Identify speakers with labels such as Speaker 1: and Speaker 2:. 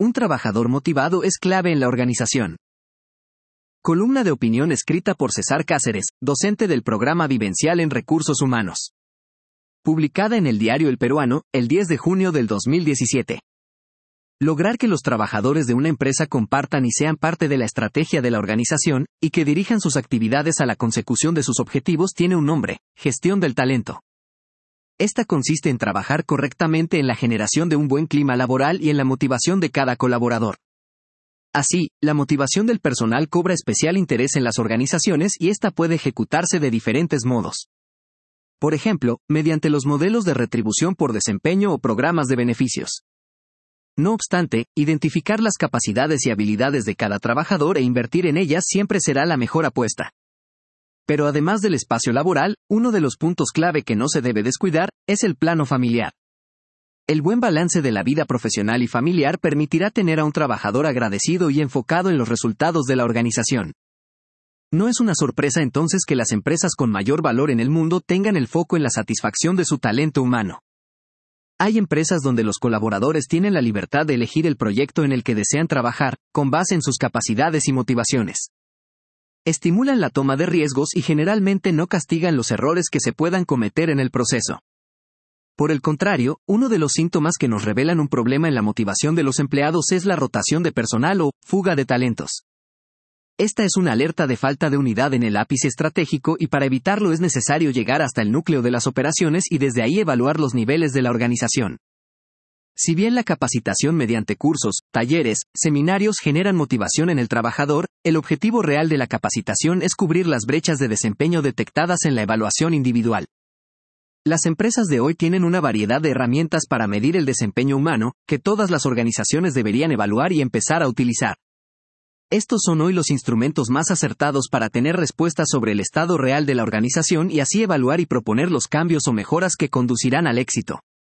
Speaker 1: Un trabajador motivado es clave en la organización. Columna de opinión escrita por César Cáceres, docente del programa vivencial en recursos humanos. Publicada en el diario El Peruano, el 10 de junio del 2017. Lograr que los trabajadores de una empresa compartan y sean parte de la estrategia de la organización, y que dirijan sus actividades a la consecución de sus objetivos tiene un nombre: gestión del talento. Esta consiste en trabajar correctamente en la generación de un buen clima laboral y en la motivación de cada colaborador. Así, la motivación del personal cobra especial interés en las organizaciones y esta puede ejecutarse de diferentes modos. Por ejemplo, mediante los modelos de retribución por desempeño o programas de beneficios. No obstante, identificar las capacidades y habilidades de cada trabajador e invertir en ellas siempre será la mejor apuesta. Pero además del espacio laboral, uno de los puntos clave que no se debe descuidar es el plano familiar. El buen balance de la vida profesional y familiar permitirá tener a un trabajador agradecido y enfocado en los resultados de la organización. No es una sorpresa entonces que las empresas con mayor valor en el mundo tengan el foco en la satisfacción de su talento humano. Hay empresas donde los colaboradores tienen la libertad de elegir el proyecto en el que desean trabajar, con base en sus capacidades y motivaciones. Estimulan la toma de riesgos y generalmente no castigan los errores que se puedan cometer en el proceso. Por el contrario, uno de los síntomas que nos revelan un problema en la motivación de los empleados es la rotación de personal o fuga de talentos. Esta es una alerta de falta de unidad en el ápice estratégico y para evitarlo es necesario llegar hasta el núcleo de las operaciones y desde ahí evaluar los niveles de la organización. Si bien la capacitación mediante cursos, talleres, seminarios generan motivación en el trabajador, el objetivo real de la capacitación es cubrir las brechas de desempeño detectadas en la evaluación individual. Las empresas de hoy tienen una variedad de herramientas para medir el desempeño humano, que todas las organizaciones deberían evaluar y empezar a utilizar. Estos son hoy los instrumentos más acertados para tener respuestas sobre el estado real de la organización y así evaluar y proponer los cambios o mejoras que conducirán al éxito.